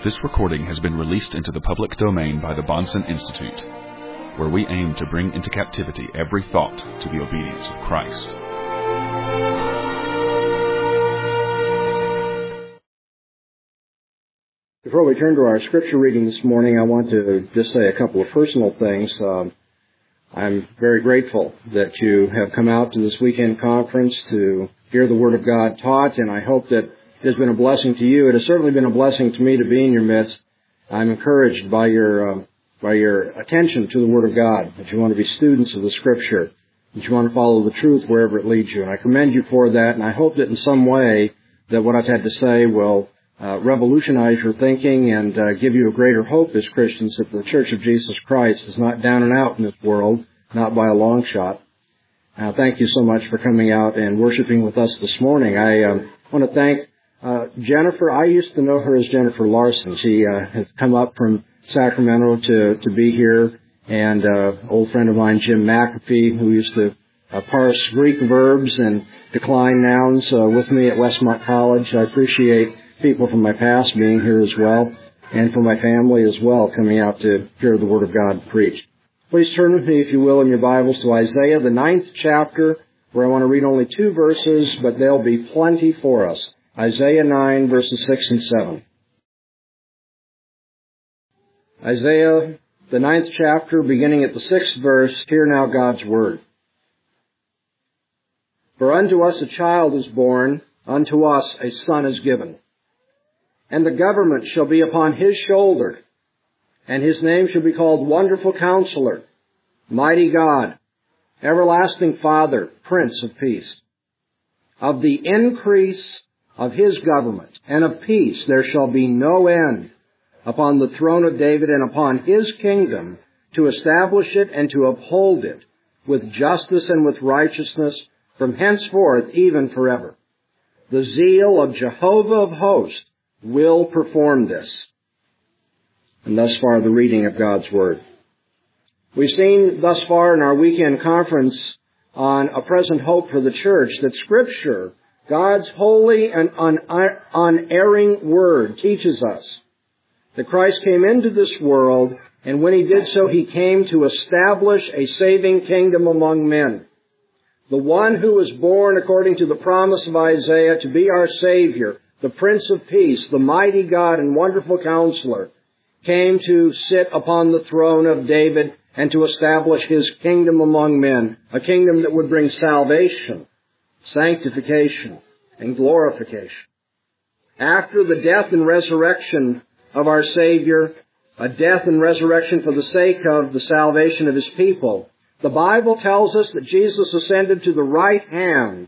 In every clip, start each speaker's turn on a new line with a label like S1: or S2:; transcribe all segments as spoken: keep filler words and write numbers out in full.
S1: This recording has been released into the public domain by the Bahnsen Institute, where we aim to bring into captivity every thought to the obedience of Christ.
S2: Before we turn to our scripture reading this morning, I want to just say a couple of personal things. Um, I'm very grateful that you have come out to this weekend conference to hear the Word of God taught, and I hope that it has been a blessing to you. It has certainly been a blessing to me to be in your midst. I'm encouraged by your uh, by your attention to the Word of God, that you want to be students of the Scripture, that you want to follow the truth wherever it leads you. And I commend you for that, and I hope that in some way that what I've had to say will uh, revolutionize your thinking and uh, give you a greater hope as Christians that the Church of Jesus Christ is not down and out in this world, not by a long shot. Uh, thank you so much for coming out and worshiping with us this morning. I um, want to thank Uh, Jennifer. I used to know her as Jennifer Larson. She uh, has come up from Sacramento to, to be here. And uh, old friend of mine, Jim McAfee, who used to uh, parse Greek verbs and decline nouns uh, with me at Westmont College. I appreciate people from my past being here as well, and for my family as well, coming out to hear the Word of God preached. Please turn with me, if you will, in your Bibles to Isaiah, the ninth chapter, where I want to read only two verses, but there'll be plenty for us. Isaiah nine, verses six and seven. Isaiah, the ninth chapter, beginning at the sixth verse, hear now God's word. For unto us a child is born, unto us a son is given. And the government shall be upon his shoulder, and his name shall be called Wonderful Counselor, Mighty God, Everlasting Father, Prince of Peace. Of the increase of his government and of peace there shall be no end upon the throne of David and upon his kingdom, to establish it and to uphold it with justice and with righteousness from henceforth even forever. The zeal of Jehovah of hosts will perform this. And thus far the reading of God's Word. We've seen thus far in our weekend conference on a present hope for the church that Scripture, God's holy and unerring Word, teaches us that Christ came into this world, and when He did so, He came to establish a saving kingdom among men. The one who was born according to the promise of Isaiah to be our Savior, the Prince of Peace, the mighty God and wonderful Counselor, came to sit upon the throne of David and to establish His kingdom among men, a kingdom that would bring salvation, sanctification, and glorification. After the death and resurrection of our Savior, a death and resurrection for the sake of the salvation of His people, the Bible tells us that Jesus ascended to the right hand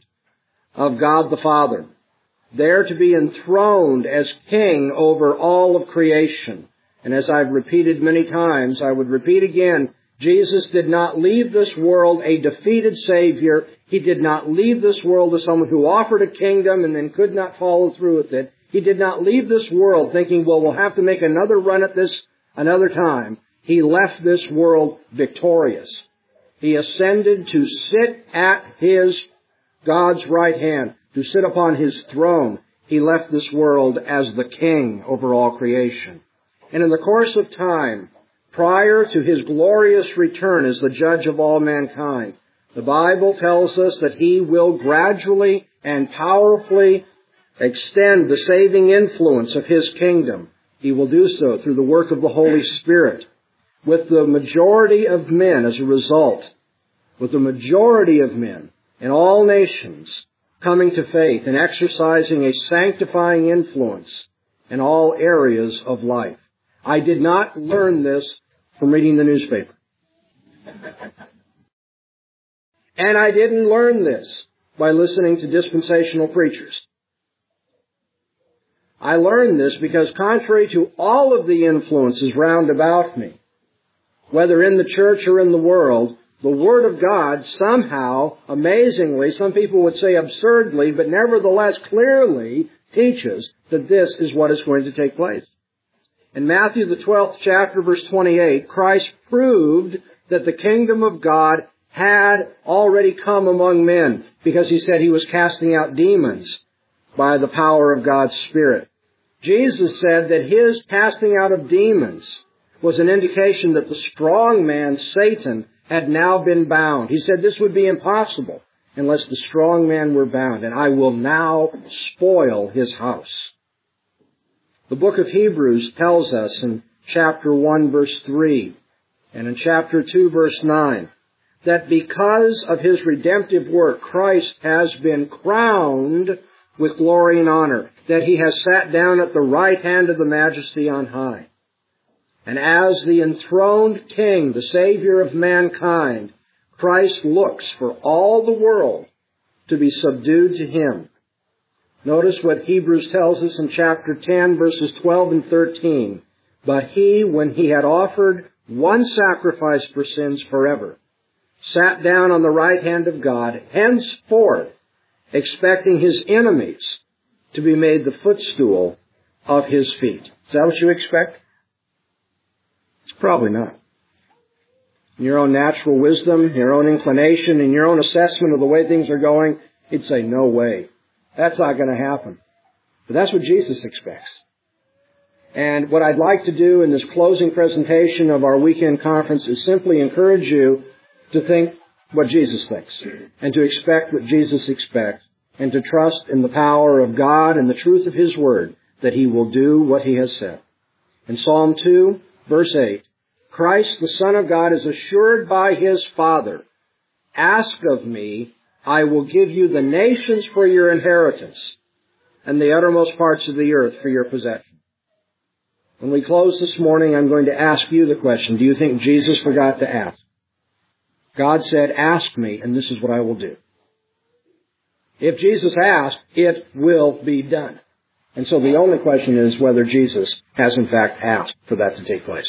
S2: of God the Father, there to be enthroned as King over all of creation. And as I've repeated many times, I would repeat again, Jesus did not leave this world a defeated Savior. He did not leave this world as someone who offered a kingdom and then could not follow through with it. He did not leave this world thinking, well, we'll have to make another run at this another time. He left this world victorious. He ascended to sit at His, God's right hand, to sit upon His throne. He left this world as the King over all creation. And in the course of time, prior to His glorious return as the judge of all mankind, the Bible tells us that He will gradually and powerfully extend the saving influence of His kingdom. He will do so through the work of the Holy Spirit, with the majority of men as a result, with the majority of men in all nations coming to faith and exercising a sanctifying influence in all areas of life. I did not learn this from reading the newspaper. And I didn't learn this by listening to dispensational preachers. I learned this because contrary to all of the influences round about me, whether in the church or in the world, the Word of God somehow, amazingly, some people would say absurdly, but nevertheless clearly teaches that this is what is going to take place. In Matthew, the twelfth chapter, verse twenty-eight, Christ proved that the kingdom of God had already come among men, because He said He was casting out demons by the power of God's Spirit. Jesus said that his casting out of demons was an indication that the strong man, Satan, had now been bound. He said this would be impossible unless the strong man were bound, and I will now spoil his house. The book of Hebrews tells us in chapter one, verse three, and in chapter two, verse nine, that because of his redemptive work, Christ has been crowned with glory and honor, that he has sat down at the right hand of the Majesty on high. And as the enthroned King, the Savior of mankind, Christ looks for all the world to be subdued to him. Notice what Hebrews tells us in chapter ten, verses twelve and thirteen. But he, when he had offered one sacrifice for sins forever, sat down on the right hand of God, henceforth expecting his enemies to be made the footstool of his feet. Is that what you expect? It's probably not. In your own natural wisdom, your own inclination, and your own assessment of the way things are going, you'd say, no way. That's not going to happen. But that's what Jesus expects. And what I'd like to do in this closing presentation of our weekend conference is simply encourage you to think what Jesus thinks, and to expect what Jesus expects, and to trust in the power of God and the truth of his word that he will do what he has said. In Psalm two, verse eight, Christ, the Son of God, is assured by his Father, ask of me, I will give you the nations for your inheritance, and the uttermost parts of the earth for your possession. When we close this morning, I'm going to ask you the question, do you think Jesus forgot to ask? God said, ask me, and this is what I will do. If Jesus asked, it will be done. And so the only question is whether Jesus has in fact asked for that to take place.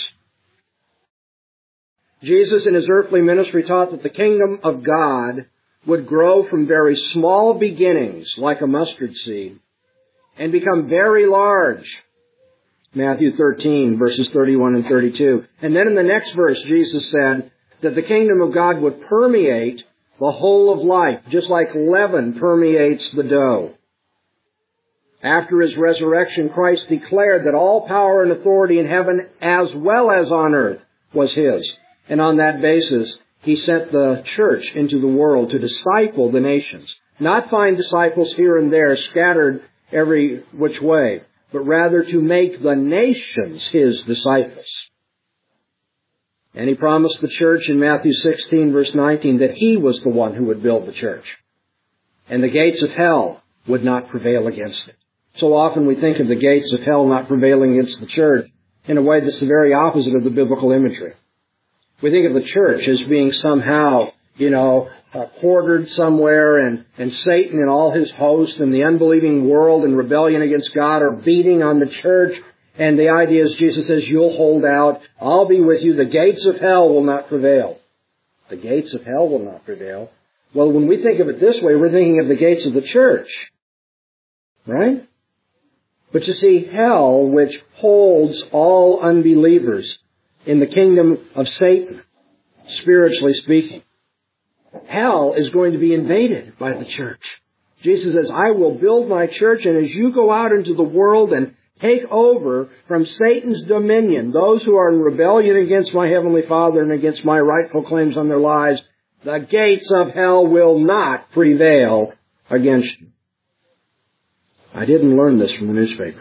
S2: Jesus in his earthly ministry taught that the kingdom of God would grow from very small beginnings, like a mustard seed, and become very large. Matthew thirteen, verses thirty-one and thirty-two. And then in the next verse, Jesus said that the kingdom of God would permeate the whole of life, just like leaven permeates the dough. After his resurrection, Christ declared that all power and authority in heaven as well as on earth was his. And on that basis, he sent the church into the world to disciple the nations. Not find disciples here and there scattered every which way, but rather to make the nations his disciples. And he promised the church in Matthew sixteen, verse nineteen, that he was the one who would build the church. And the gates of hell would not prevail against it. So often we think of the gates of hell not prevailing against the church in a way that's the very opposite of the biblical imagery. We think of the church as being somehow, you know, uh, quartered somewhere, and, and Satan and all his host and the unbelieving world in rebellion against God are beating on the church. And the idea is, Jesus says, you'll hold out. I'll be with you. The gates of hell will not prevail. The gates of hell will not prevail. Well, when we think of it this way, we're thinking of the gates of the church. Right? But you see, hell, which holds all unbelievers in the kingdom of Satan, spiritually speaking, hell is going to be invaded by the church. Jesus says, I will build my church, and as you go out into the world and take over from Satan's dominion those who are in rebellion against my heavenly Father and against my rightful claims on their lives, the gates of hell will not prevail against you. I didn't learn this from the newspaper.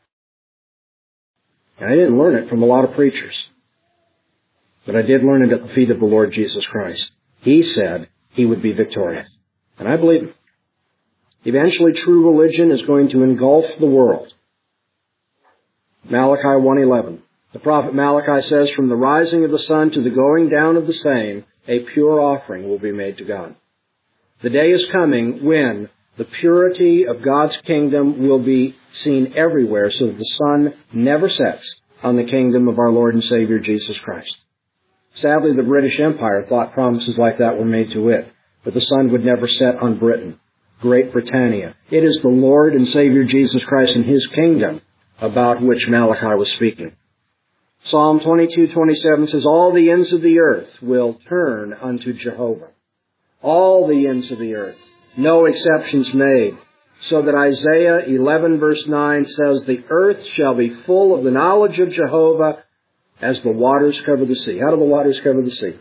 S2: And I didn't learn it from a lot of preachers. But I did learn it at the feet of the Lord Jesus Christ. He said he would be victorious. And I believe it. Eventually, true religion is going to engulf the world. Malachi one eleven. The prophet Malachi says, from the rising of the sun to the going down of the same, a pure offering will be made to God. The day is coming when the purity of God's kingdom will be seen everywhere, so that the sun never sets on the kingdom of our Lord and Savior Jesus Christ. Sadly, the British Empire thought promises like that were made to it, but the sun would never set on Britain, Great Britannia. It is the Lord and Savior Jesus Christ and his kingdom about which Malachi was speaking. Psalm twenty-two twenty-seven says, all the ends of the earth will turn unto Jehovah. All the ends of the earth. No exceptions made. So that Isaiah eleven verse nine says, the earth shall be full of the knowledge of Jehovah as the waters cover the sea. How do the waters cover the sea?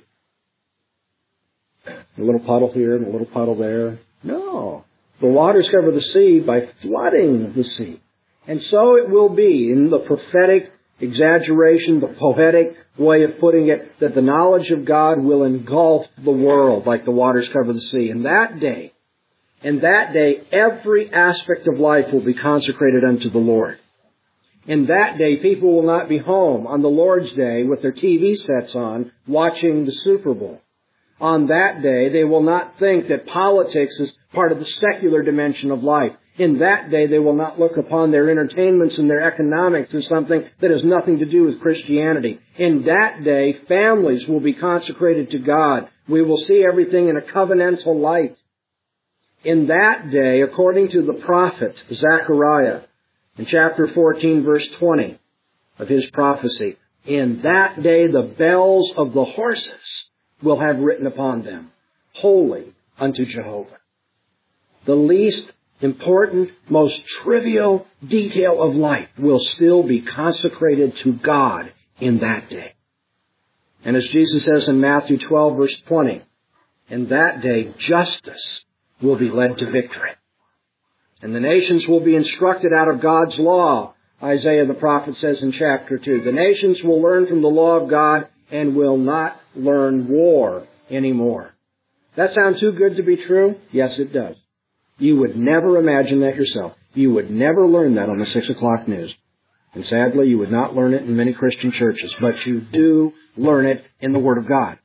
S2: A little puddle here and a little puddle there? No. The waters cover the sea by flooding the sea. And so it will be in the prophetic exaggeration, the poetic way of putting it, that the knowledge of God will engulf the world like the waters cover the sea. And that day, and that day, every aspect of life will be consecrated unto the Lord. In that day, people will not be home on the Lord's Day with their T V sets on, watching the Super Bowl. On that day, they will not think that politics is part of the secular dimension of life. In that day, they will not look upon their entertainments and their economics as something that has nothing to do with Christianity. In that day, families will be consecrated to God. We will see everything in a covenantal light. In that day, according to the prophet Zechariah, in chapter fourteen, verse twenty of his prophecy, in that day the bells of the horses will have written upon them, holy unto Jehovah. The least important, most trivial detail of life will still be consecrated to God in that day. And as Jesus says in Matthew twelve, verse twenty, in that day justice will be led to victory. And the nations will be instructed out of God's law. Isaiah the prophet says in chapter two, the nations will learn from the law of God and will not learn war anymore. That sound too good to be true? Yes, it does. You would never imagine that yourself. You would never learn that on the six o'clock news. And sadly, you would not learn it in many Christian churches. But you do learn it in the Word of God.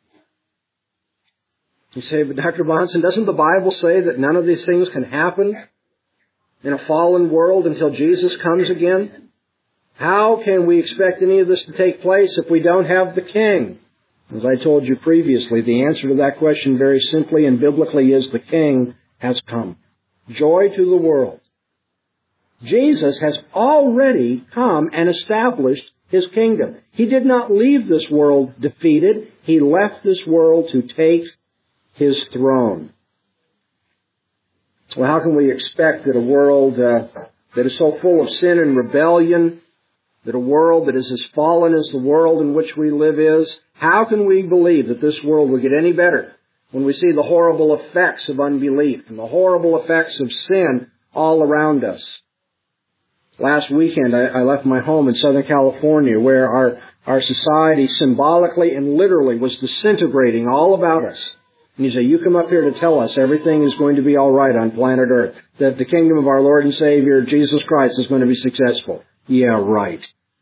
S2: You say, but Doctor Bahnsen, doesn't the Bible say that none of these things can happen in a fallen world until Jesus comes again? How can we expect any of this to take place if we don't have the King? As I told you previously, the answer to that question very simply and biblically is the King has come. Joy to the world. Jesus has already come and established His kingdom. He did not leave this world defeated. He left this world to take His throne. Well, how can we expect that a world uh, that is so full of sin and rebellion, that a world that is as fallen as the world in which we live is, how can we believe that this world will get any better when we see the horrible effects of unbelief and the horrible effects of sin all around us? Last weekend, I, I left my home in Southern California, where our, our society symbolically and literally was disintegrating all about us. And you say, you come up here to tell us everything is going to be all right on planet Earth, that the kingdom of our Lord and Savior, Jesus Christ, is going to be successful. Yeah, right.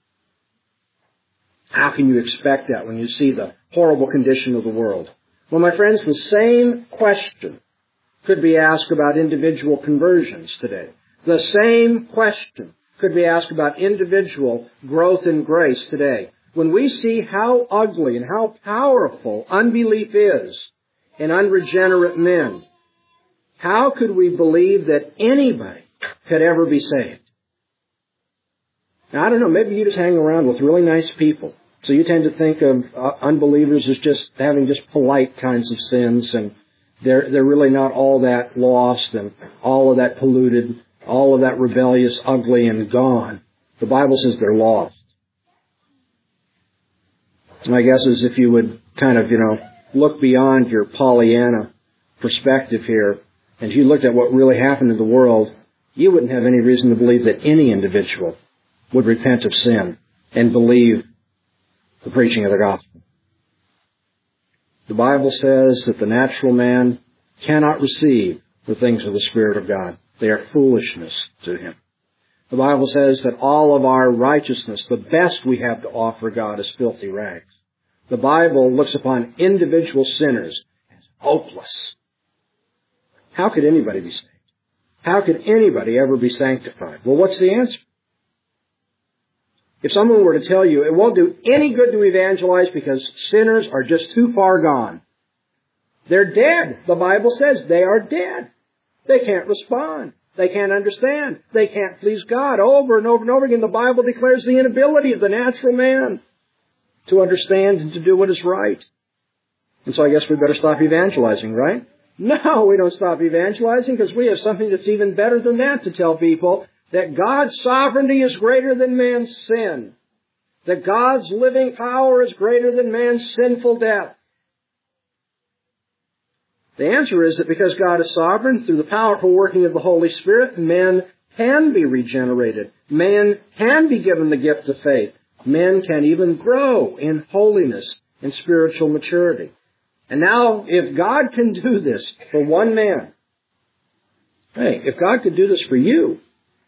S2: How can you expect that when you see the horrible condition of the world? Well, my friends, the same question could be asked about individual conversions today. The same question could be asked about individual growth in grace today. When we see how ugly and how powerful unbelief is in unregenerate men, how could we believe that anybody could ever be saved? Now, I don't know, maybe you just hang around with really nice people. So you tend to think of uh, unbelievers as just having just polite kinds of sins, and they're, they're really not all that lost and all of that polluted, all of that rebellious, ugly, and gone. The Bible says they're lost. My guess is if you would kind of, you know, look beyond your Pollyanna perspective here, and if you looked at what really happened in the world, you wouldn't have any reason to believe that any individual would repent of sin and believe the preaching of the gospel. The Bible says that the natural man cannot receive the things of the Spirit of God. They are foolishness to him. The Bible says that all of our righteousness, the best we have to offer God, is filthy rags. The Bible looks upon individual sinners as hopeless. How could anybody be saved? How could anybody ever be sanctified? Well, what's the answer? If someone were to tell you it won't do any good to evangelize because sinners are just too far gone. They're dead. The Bible says they are dead. They can't respond. They can't understand. They can't please God. Over and over and over again, the Bible declares the inability of the natural man to understand and to do what is right. And so I guess we better stop evangelizing, right? No, we don't stop evangelizing because we have something that's even better than that to tell people, that God's sovereignty is greater than man's sin. That God's living power is greater than man's sinful death. The answer is that because God is sovereign, through the powerful working of the Holy Spirit, men can be regenerated. Men can be given the gift of faith. Men can even grow in holiness and spiritual maturity. And now, if God can do this for one man, hey, if God could do this for you,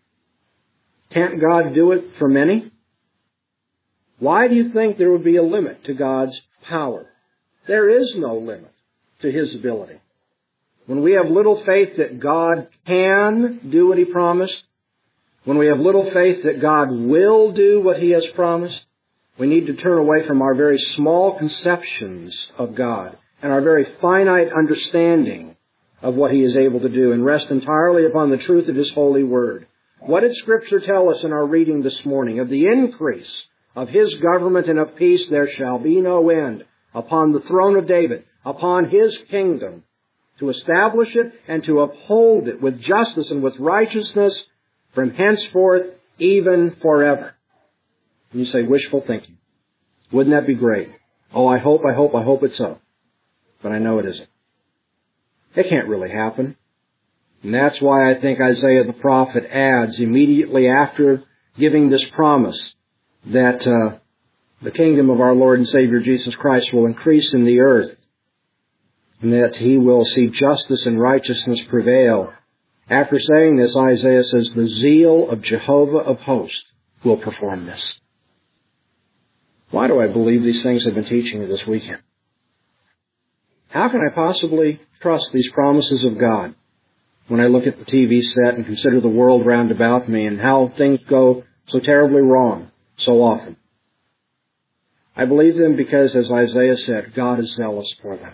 S2: can't God do it for many? Why do you think there would be a limit to God's power? There is no limit to His ability. When we have little faith that God can do what He promised, when we have little faith that God will do what He has promised, we need to turn away from our very small conceptions of God and our very finite understanding of what He is able to do and rest entirely upon the truth of His holy word. What did Scripture tell us in our reading this morning? Of the increase of His government and of peace there shall be no end upon the throne of David, upon His kingdom, to establish it and to uphold it with justice and with righteousness from henceforth even forever. And you say, wishful thinking. Wouldn't that be great? Oh, I hope, I hope, I hope it's so. But I know it isn't. It can't really happen. And that's why I think Isaiah the prophet adds immediately after giving this promise that uh, the kingdom of our Lord and Savior Jesus Christ will increase in the earth, and that He will see justice and righteousness prevail. After saying this, Isaiah says, the zeal of Jehovah of hosts will perform this. Why do I believe these things I've been teaching you this weekend? How can I possibly trust these promises of God when I look at the T V set and consider the world round about me and how things go so terribly wrong so often? I believe them because, as Isaiah said, God is zealous for them.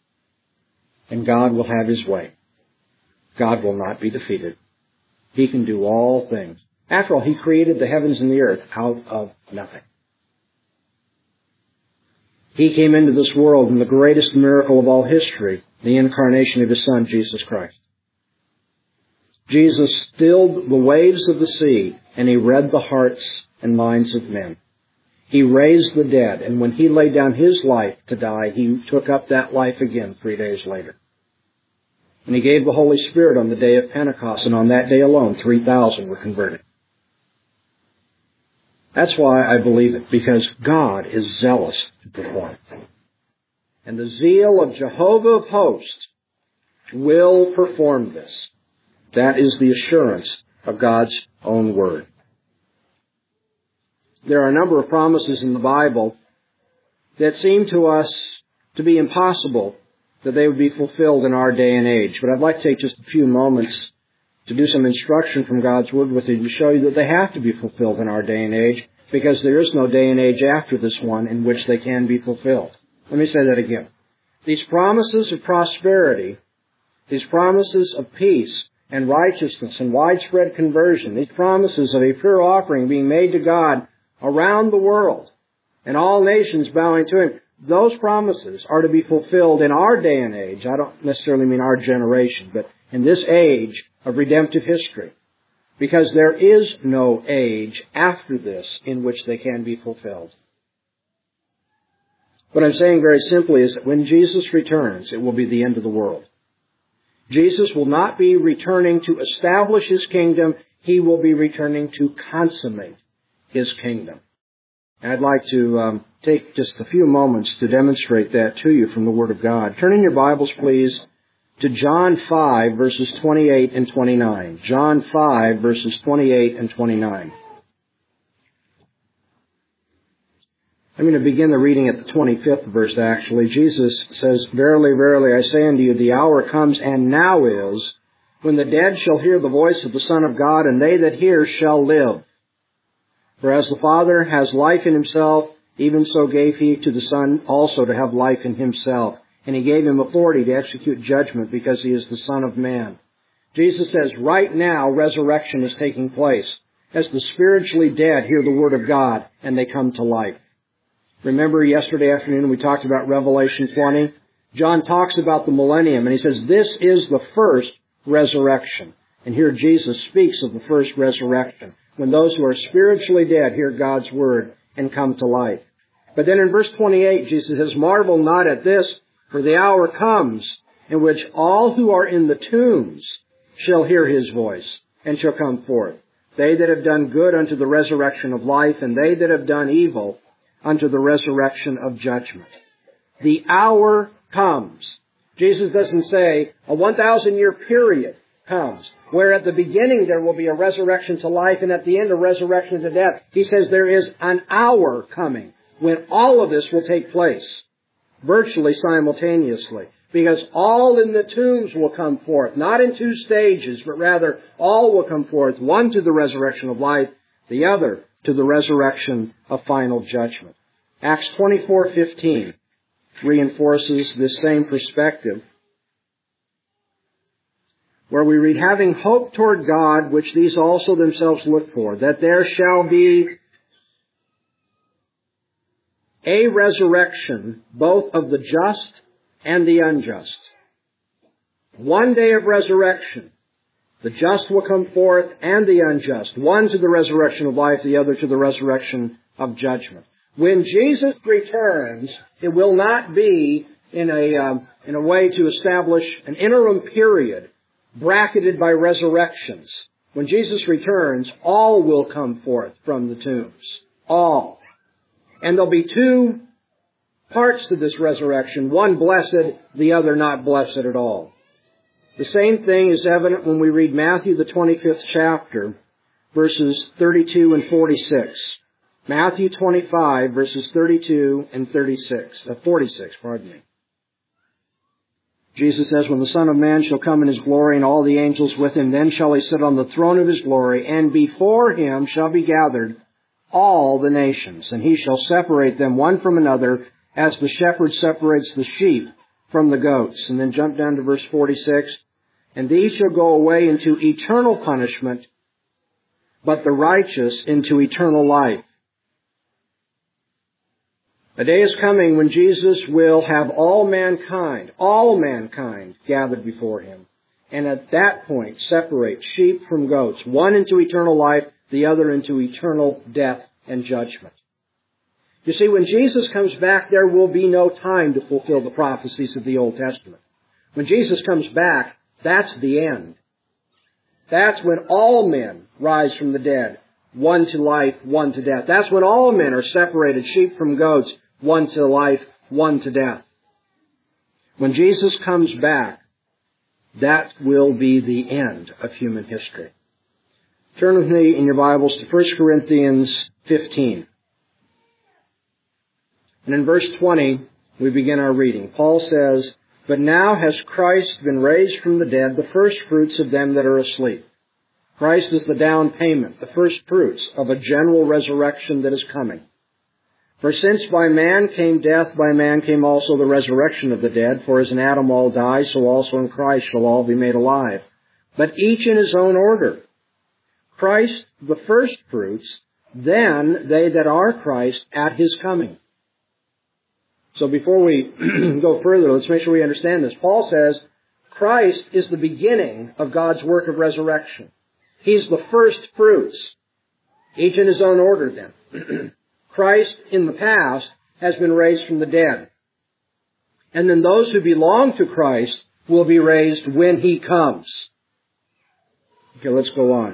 S2: And God will have His way. God will not be defeated. He can do all things. After all, He created the heavens and the earth out of nothing. He came into this world in the greatest miracle of all history, the incarnation of His Son, Jesus Christ. Jesus stilled the waves of the sea, and He read the hearts and minds of men. He raised the dead, and when He laid down His life to die, He took up that life again three days later. And He gave the Holy Spirit on the day of Pentecost, and on that day alone, three thousand were converted. That's why I believe it, because God is zealous to perform. And the zeal of Jehovah of hosts will perform this. That is the assurance of God's own word. There are a number of promises in the Bible that seem to us to be impossible that they would be fulfilled in our day and age. But I'd like to take just a few moments to do some instruction from God's Word with you to show you that they have to be fulfilled in our day and age, because there is no day and age after this one in which they can be fulfilled. Let me say that again. These promises of prosperity, these promises of peace and righteousness and widespread conversion, these promises of a pure offering being made to God around the world and all nations bowing to Him, those promises are to be fulfilled in our day and age. I don't necessarily mean our generation, but in this age of redemptive history. Because there is no age after this in which they can be fulfilled. What I'm saying very simply is that when Jesus returns, it will be the end of the world. Jesus will not be returning to establish His kingdom. He will be returning to consummate His kingdom. And I'd like to um, take just a few moments to demonstrate that to you from the Word of God. Turn in your Bibles, please, to John five, verses twenty-eight and twenty-nine. John five, verses twenty-eight and twenty-nine. I'm going to begin the reading at the twenty-fifth verse, actually. Jesus says, Verily, verily, I say unto you, the hour comes, and now is, when the dead shall hear the voice of the Son of God, and they that hear shall live. For as the Father has life in Himself, even so gave He to the Son also to have life in Himself. And He gave Him authority to execute judgment because He is the Son of Man. Jesus says, right now, resurrection is taking place as the spiritually dead hear the Word of God and they come to life. Remember yesterday afternoon we talked about Revelation twenty? John talks about the millennium, and he says, this is the first resurrection. And here Jesus speaks of the first resurrection, when those who are spiritually dead hear God's word and come to life. But then in verse twenty-eight, Jesus says, marvel not at this, for the hour comes in which all who are in the tombs shall hear his voice and shall come forth. They that have done good unto the resurrection of life, and they that have done evil unto the resurrection of judgment. The hour comes. Jesus doesn't say a one thousand year period comes, where at the beginning there will be a resurrection to life and at the end a resurrection to death. He says there is an hour coming when all of this will take place, virtually simultaneously, because all in the tombs will come forth, not in two stages, but rather all will come forth, one to the resurrection of life, the other to the resurrection of final judgment. Acts twenty-four fifteen reinforces this same perspective, where we read, having hope toward God, which these also themselves look for, that there shall be a resurrection both of the just and the unjust. One day of resurrection. The just will come forth and the unjust. One to the resurrection of life, the other to the resurrection of judgment. When Jesus returns, it will not be in a, um, in a way to establish an interim period bracketed by resurrections. When Jesus returns, all will come forth from the tombs. All. And there'll be two parts to this resurrection, one blessed, the other not blessed at all. The same thing is evident when we read Matthew, the twenty-fifth chapter, verses thirty-two and forty-six. Matthew twenty-five, verses thirty-two and thirty-six, uh, forty-six, pardon me. Jesus says, when the Son of Man shall come in his glory and all the angels with him, then shall he sit on the throne of his glory, and before him shall be gathered all the nations, and he shall separate them one from another, as the shepherd separates the sheep from the goats. And then jump down to verse forty-six. And these shall go away into eternal punishment, but the righteous into eternal life. A day is coming when Jesus will have all mankind, all mankind gathered before him. And at that point separate sheep from goats, one into eternal life, the other into eternal death and judgment. You see, when Jesus comes back, there will be no time to fulfill the prophecies of the Old Testament. When Jesus comes back, that's the end. That's when all men rise from the dead, one to life, one to death. That's when all men are separated, sheep from goats, one to life, one to death. When Jesus comes back, that will be the end of human history. Turn with me in your Bibles to First Corinthians fifteen. And in verse twenty, we begin our reading. Paul says, but now has Christ been raised from the dead, the first fruits of them that are asleep. Christ is the down payment, the first fruits of a general resurrection that is coming. For since by man came death, by man came also the resurrection of the dead. For as in Adam all die, so also in Christ shall all be made alive. But each in his own order. Christ the first fruits, then they that are Christ at his coming. So before we go further, let's make sure we understand this. Paul says, Christ is the beginning of God's work of resurrection. He's the first fruits, each in his own order then. Christ in the past has been raised from the dead. And then those who belong to Christ will be raised when he comes. Okay, let's go on.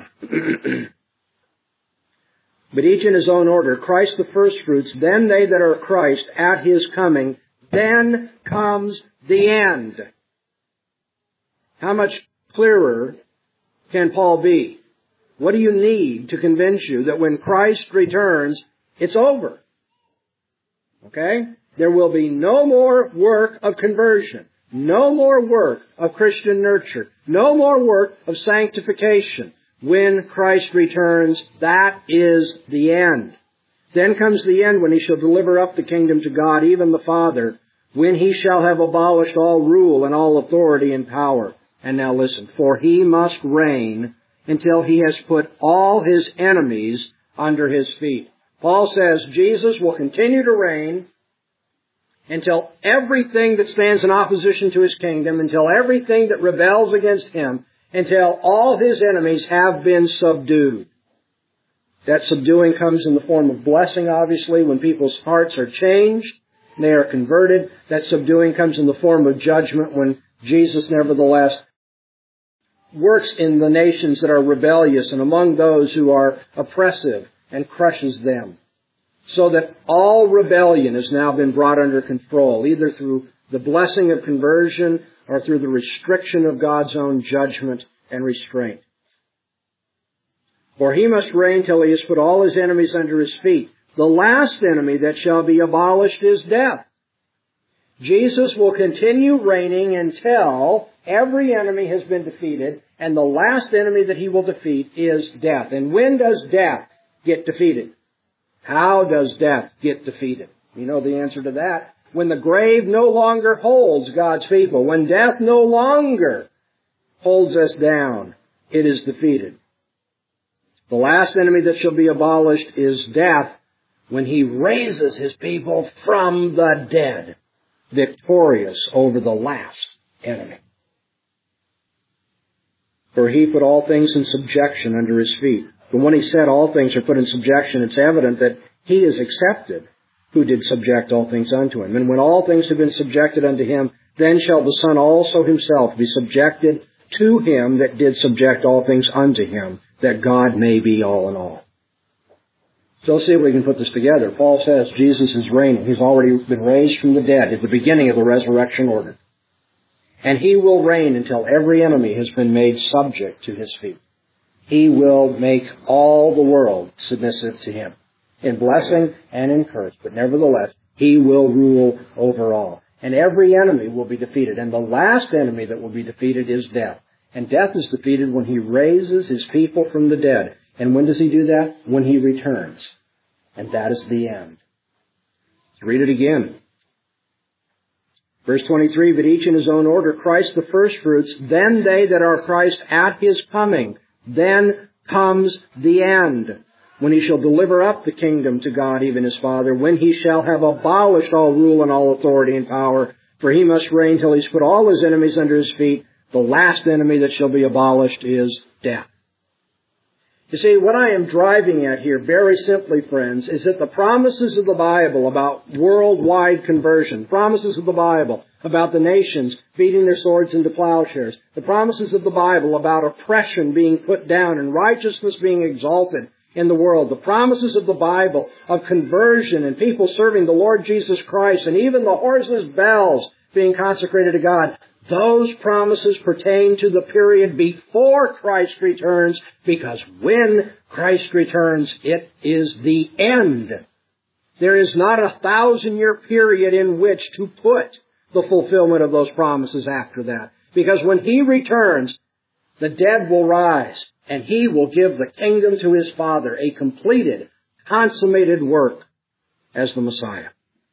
S2: But each in his own order, Christ the first fruits, then they that are Christ at his coming, then comes the end. How much clearer can Paul be? What do you need to convince you that when Christ returns, it's over? Okay? There will be no more work of conversion, no more work of Christian nurture, no more work of sanctification. When Christ returns, that is the end. Then comes the end when he shall deliver up the kingdom to God, even the Father, when he shall have abolished all rule and all authority and power. And now listen, for he must reign until he has put all his enemies under his feet. Paul says Jesus will continue to reign until everything that stands in opposition to his kingdom, until everything that rebels against him, until all his enemies have been subdued. That subduing comes in the form of blessing, obviously, when people's hearts are changed, they are converted. That subduing comes in the form of judgment when Jesus, nevertheless, works in the nations that are rebellious and among those who are oppressive and crushes them. So that all rebellion has now been brought under control, either through the blessing of conversion or through the restriction of God's own judgment and restraint. For he must reign till he has put all his enemies under his feet. The last enemy that shall be abolished is death. Jesus will continue reigning until every enemy has been defeated, and the last enemy that he will defeat is death. And when does death get defeated? How does death get defeated? You know the answer to that. When the grave no longer holds God's people, when death no longer holds us down, it is defeated. The last enemy that shall be abolished is death, when he raises his people from the dead, victorious over the last enemy. For he put all things in subjection under his feet. But when he said all things are put in subjection, it's evident that he is accepted who did subject all things unto him. And when all things have been subjected unto him, then shall the Son also himself be subjected to him that did subject all things unto him, that God may be all in all. So let's see if we can put this together. Paul says Jesus is reigning. He's already been raised from the dead at the beginning of the resurrection order. And he will reign until every enemy has been made subject to his feet. He will make all the world submissive to him, in blessing and in curse. But nevertheless, he will rule over all. And every enemy will be defeated. And the last enemy that will be defeated is death. And death is defeated when he raises his people from the dead. And when does he do that? When he returns. And that is the end. Let's read it again. Verse twenty-three, but each in his own order, Christ the firstfruits, then they that are Christ at his coming. Then comes the end, when he shall deliver up the kingdom to God, even his Father, when he shall have abolished all rule and all authority and power. For he must reign till he's put all his enemies under his feet. The last enemy that shall be abolished is death. You see, what I am driving at here, very simply, friends, is that the promises of the Bible about worldwide conversion, promises of the Bible about the nations beating their swords into plowshares, the promises of the Bible about oppression being put down and righteousness being exalted in the world, the promises of the Bible of conversion and people serving the Lord Jesus Christ, and even the horses' bells being consecrated to God, those promises pertain to the period before Christ returns, because when Christ returns, it is the end. There is not a thousand-year period in which to put the fulfillment of those promises after that. Because when he returns, the dead will rise, and he will give the kingdom to his Father, a completed, consummated work as the Messiah.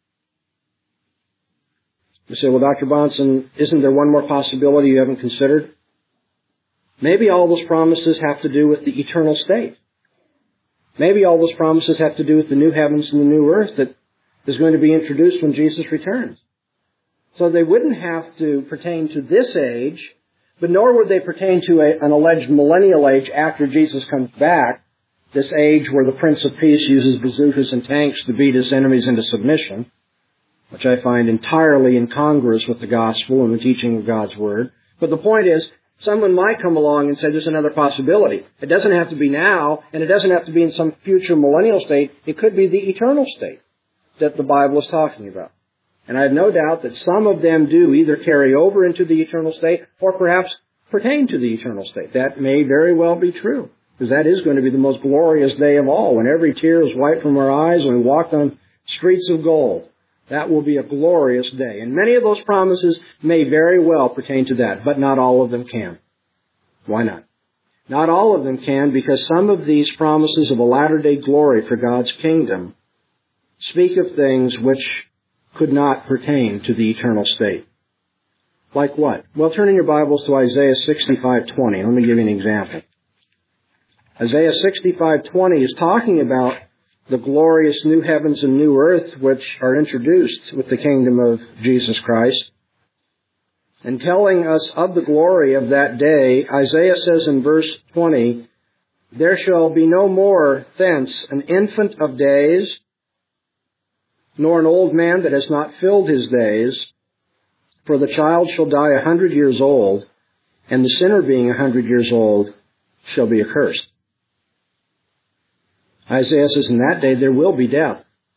S2: You say, well, Doctor Bahnsen, isn't there one more possibility you haven't considered? Maybe all those promises have to do with the eternal state. Maybe all those promises have to do with the new heavens and the new earth that is going to be introduced when Jesus returns. So they wouldn't have to pertain to this age, but nor would they pertain to a, an alleged millennial age after Jesus comes back, this age where the Prince of Peace uses bazookas and tanks to beat his enemies into submission, which I find entirely incongruous with the gospel and the teaching of God's Word. But the point is, someone might come along and say there's another possibility. It doesn't have to be now, and it doesn't have to be in some future millennial state. It could be the eternal state that the Bible is talking about. And I have no doubt that some of them do either carry over into the eternal state or perhaps pertain to the eternal state. That may very well be true, because that is going to be the most glorious day of all, when every tear is wiped from our eyes and we walk on streets of gold. That will be a glorious day. And many of those promises may very well pertain to that, but not all of them can. Why not? Not all of them can, because some of these promises of a latter-day glory for God's kingdom speak of things which could not pertain to the eternal state. Like what? Well, turn in your Bibles to Isaiah sixty-five twenty. Let me give you an example. Isaiah sixty-five twenty is talking about the glorious new heavens and new earth which are introduced with the kingdom of Jesus Christ. And telling us of the glory of that day, Isaiah says in verse twenty, "There shall be no more thence an infant of days, nor an old man that has not filled his days. For the child shall die a hundred years old, and the sinner being a hundred years old shall be accursed." Isaiah says in that day there will be death.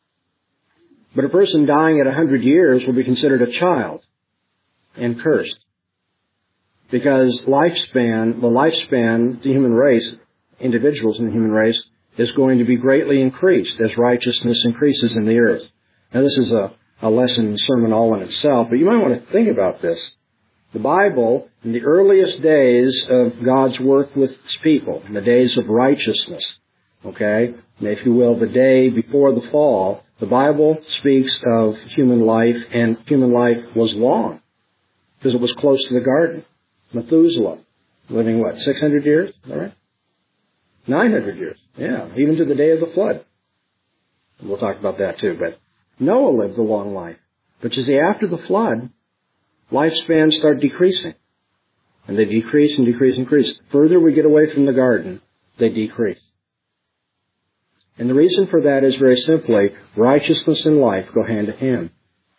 S2: But a person dying at a hundred years will be considered a child and cursed. Because lifespan, the lifespan of the human race, individuals in the human race, is going to be greatly increased as righteousness increases in the earth. Now this is a, a lesson sermon all in itself, but you might want to think about this. The Bible, in the earliest days of God's work with His people, in the days of righteousness, okay, and if you will, the day before the fall, the Bible speaks of human life, and human life was long, because it was close to the garden. Methuselah, living what, six hundred years? Is that right? nine hundred years, yeah, even to the day of the flood. We'll talk about that too, but Noah lived a long life. But you see, after the flood, lifespans start decreasing. And they decrease and decrease and decrease. The further we get away from the garden, they decrease. And the reason for that is very simply, righteousness and life go hand in hand.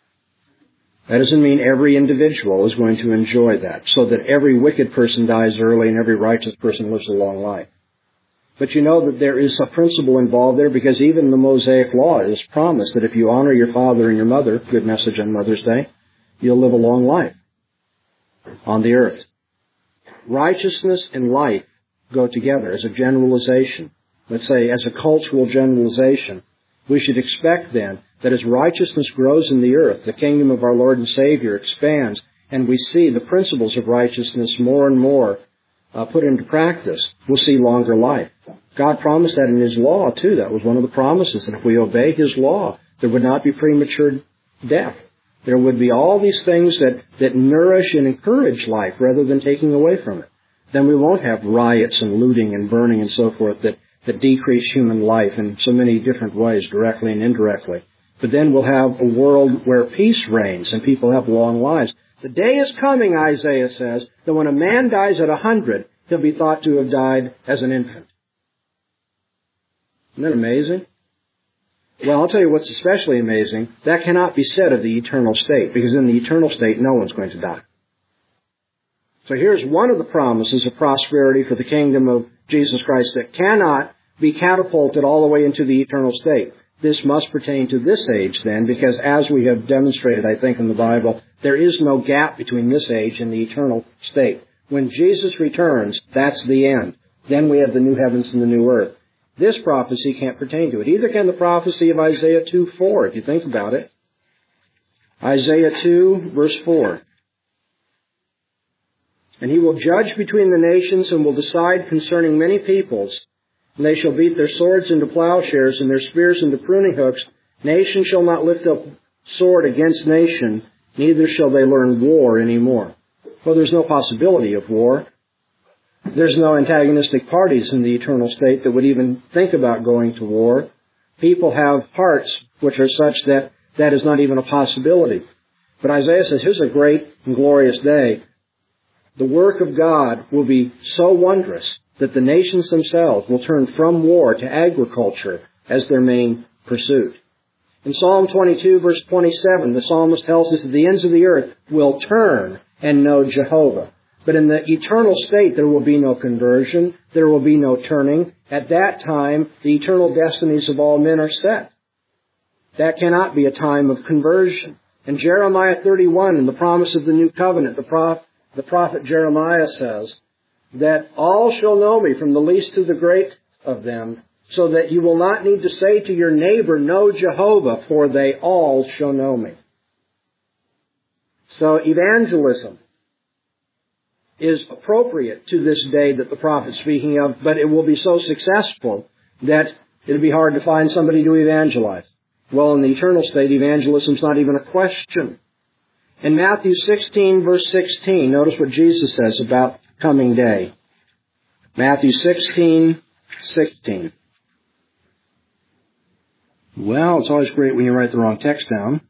S2: That doesn't mean every individual is going to enjoy that, so that every wicked person dies early and every righteous person lives a long life. But you know that there is a principle involved there, because even in the Mosaic Law it is promised that if you honor your father and your mother, good message on Mother's Day, you'll live a long life on the earth. Righteousness and life go together as a generalization. Let's say as a cultural generalization. We should expect then that as righteousness grows in the earth, the kingdom of our Lord and Savior expands, and we see the principles of righteousness more and more uh, put into practice, we'll see longer life. God promised that in His law, too. That was one of the promises, that if we obey His law, there would not be premature death. There would be all these things that, that nourish and encourage life rather than taking away from it. Then we won't have riots and looting and burning and so forth that, that decrease human life in so many different ways, directly and indirectly. But then we'll have a world where peace reigns and people have long lives. The day is coming, Isaiah says, that when a man dies at a hundred, he'll be thought to have died as an infant. Isn't that amazing? Well, I'll tell you what's especially amazing. That cannot be said of the eternal state, because in the eternal state, no one's going to die. So here's one of the promises of prosperity for the kingdom of Jesus Christ that cannot be catapulted all the way into the eternal state. This must pertain to this age then, because as we have demonstrated, I think, in the Bible, there is no gap between this age and the eternal state. When Jesus returns, that's the end. Then we have the new heavens and the new earth. This prophecy can't pertain to it. Either can the prophecy of Isaiah two four, if you think about it. Isaiah two, verse four. "And He will judge between the nations and will decide concerning many peoples. And they shall beat their swords into plowshares and their spears into pruning hooks. Nation shall not lift up sword against nation, neither shall they learn war any more." Well, there's no possibility of war. There's no antagonistic parties in the eternal state that would even think about going to war. People have hearts which are such that that is not even a possibility. But Isaiah says, here's a great and glorious day. The work of God will be so wondrous that the nations themselves will turn from war to agriculture as their main pursuit. In Psalm twenty-two, verse twenty-seven, the psalmist tells us that the ends of the earth will turn and know Jehovah. But in the eternal state, there will be no conversion. There will be no turning. At that time, the eternal destinies of all men are set. That cannot be a time of conversion. In Jeremiah thirty-one, in the promise of the new covenant, the prophet, the prophet Jeremiah says that all shall know me, from the least to the great of them, so that you will not need to say to your neighbor, know Jehovah, for they all shall know me. So evangelism is appropriate to this day that the prophet's speaking of, but it will be so successful that it'll be hard to find somebody to evangelize. Well, in the eternal state, evangelism's not even a question. In Matthew sixteen, verse sixteen, notice what Jesus says about coming day. Matthew sixteen, sixteen. Well, it's always great when you write the wrong text down.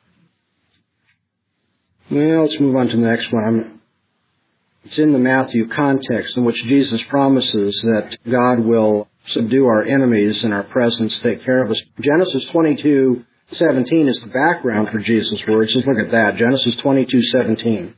S2: Well, let's move on to the next one. I'm, it's in the Matthew context in which Jesus promises that God will subdue our enemies in our presence, take care of us. Genesis twenty-two seventeen is the background for Jesus' words. Let's look at that. Genesis twenty-two seventeen.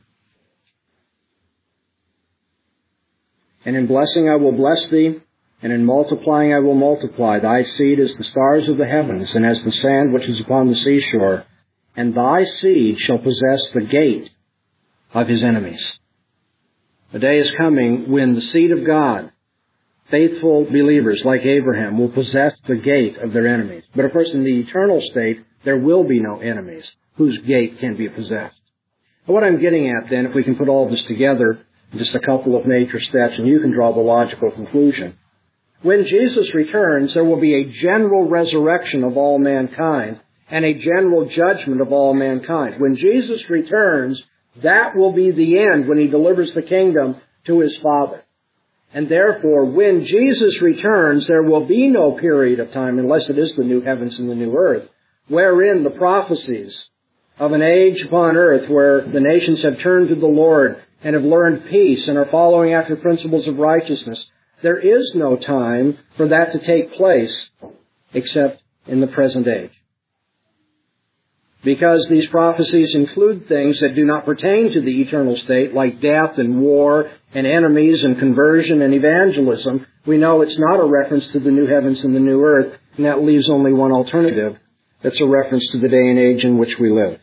S2: And in blessing I will bless thee, and in multiplying I will multiply. Thy seed as the stars of the heavens, and as the sand which is upon the seashore. And thy seed shall possess the gate of his enemies. The day is coming when the seed of God, faithful believers like Abraham, will possess the gate of their enemies. But of course, in the eternal state, there will be no enemies whose gate can be possessed. And what I'm getting at then, if we can put all this together in just a couple of major steps, and you can draw the logical conclusion. When Jesus returns, there will be a general resurrection of all mankind and a general judgment of all mankind. When Jesus returns, that will be the end when he delivers the kingdom to his Father. And therefore, when Jesus returns, there will be no period of time, unless it is the new heavens and the new earth, wherein the prophecies of an age upon earth where the nations have turned to the Lord and have learned peace and are following after principles of righteousness, there is no time for that to take place except in the present age. Because these prophecies include things that do not pertain to the eternal state, like death and war and enemies and conversion and evangelism, we know it's not a reference to the new heavens and the new earth, and that leaves only one alternative. That's a reference to the day and age in which we live.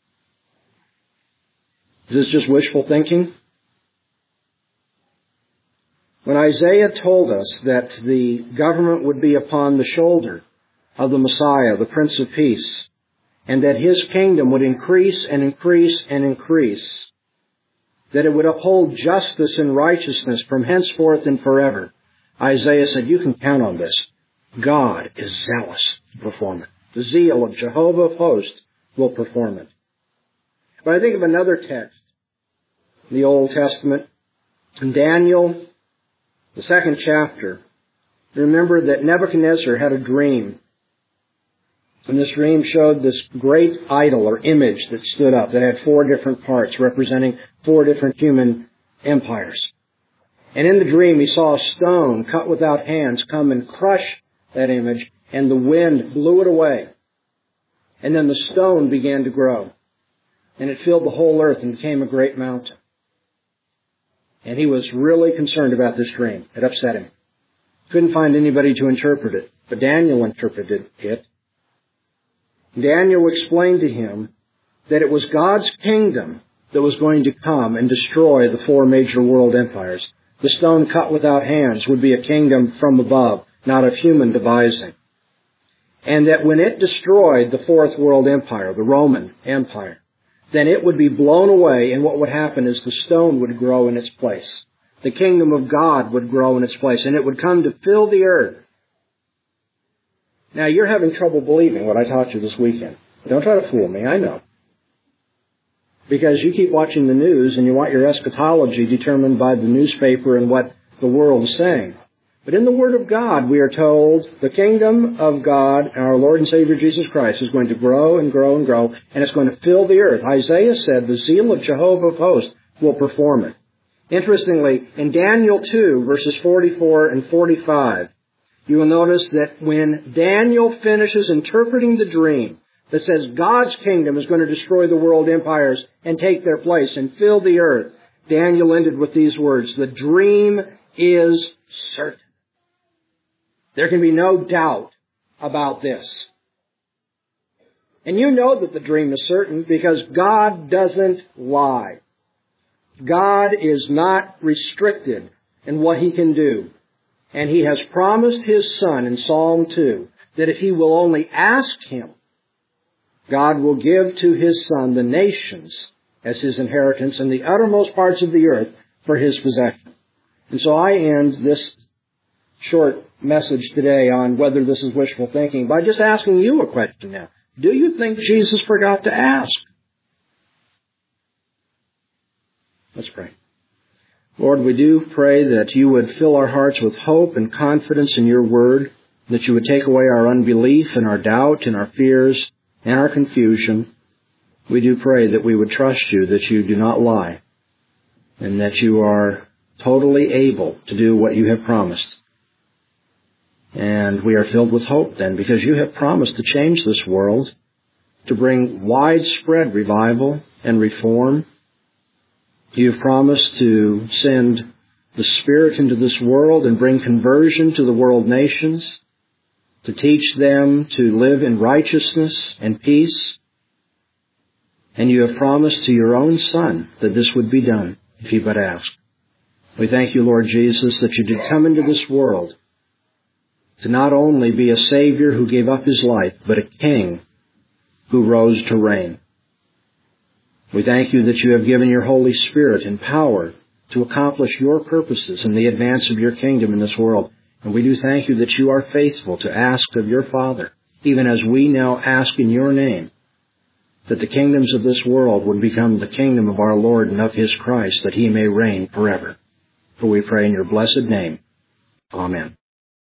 S2: Is this just wishful thinking? When Isaiah told us that the government would be upon the shoulder of the Messiah, the Prince of Peace, and that his kingdom would increase and increase and increase, that it would uphold justice and righteousness from henceforth and forever, Isaiah said, you can count on this. God is zealous to perform it. The zeal of Jehovah of hosts will perform it. But I think of another text in the Old Testament, in Daniel, the second chapter. Remember that Nebuchadnezzar had a dream. And this dream showed this great idol or image that stood up that had four different parts representing four different human empires. And in the dream he saw a stone cut without hands come and crush that image, and the wind blew it away. And then the stone began to grow. And it filled the whole earth and became a great mountain. And he was really concerned about this dream. It upset him. Couldn't find anybody to interpret it. But Daniel interpreted it. Daniel explained to him that it was God's kingdom that was going to come and destroy the four major world empires. The stone cut without hands would be a kingdom from above, not of human devising. And that when it destroyed the fourth world empire, the Roman Empire, then it would be blown away, and what would happen is the stone would grow in its place. The kingdom of God would grow in its place, and it would come to fill the earth. Now, you're having trouble believing what I taught you this weekend. Don't try to fool me, I know. Because you keep watching the news and you want your eschatology determined by the newspaper and what the world is saying. But in the Word of God, we are told the kingdom of God, our Lord and Savior Jesus Christ, is going to grow and grow and grow, and it's going to fill the earth. Isaiah said the zeal of Jehovah of hosts will perform it. Interestingly, in Daniel two, verses forty-four and forty-five, you will notice that when Daniel finishes interpreting the dream that says God's kingdom is going to destroy the world empires and take their place and fill the earth, Daniel ended with these words, the dream is certain. There can be no doubt about this. And you know that the dream is certain because God doesn't lie. God is not restricted in what He can do. And He has promised His Son in Psalm two that if He will only ask Him, God will give to His Son the nations as His inheritance and the uttermost parts of the earth for His possession. And so I end this short message today on whether this is wishful thinking by just asking you a question now. Do you think Jesus forgot to ask? Let's pray. Lord, we do pray that you would fill our hearts with hope and confidence in your word. that you would take away our unbelief and our doubt and our fears and our confusion. We do pray that we would trust you, that you do not lie, and that you are totally able to do what you have promised. And we are filled with hope then, because you have promised to change this world, to bring widespread revival and reform. You have promised to send the Spirit into this world and bring conversion to the world nations, to teach them to live in righteousness and peace. And you have promised to your own Son that this would be done, if you but ask. We thank you, Lord Jesus, that you did come into this world to not only be a Savior who gave up his life, but a King who rose to reign. We thank you that you have given your Holy Spirit and power to accomplish your purposes in the advance of your kingdom in this world. And we do thank you that you are faithful to ask of your Father, even as we now ask in your name, that the kingdoms of this world would become the kingdom of our Lord and of his Christ, that he may reign forever. For we pray in your blessed name. Amen.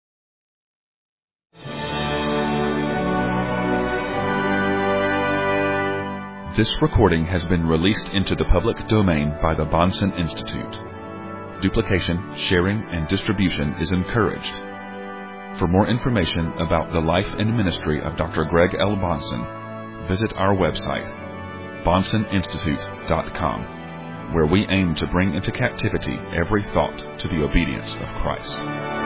S1: This recording has been released into the public domain by the Bahnsen Institute. Duplication, sharing, and distribution is encouraged. For more information about the life and ministry of Doctor Greg L. Bahnsen, visit our website, bahnsen institute dot com, where we aim to bring into captivity every thought to the obedience of Christ.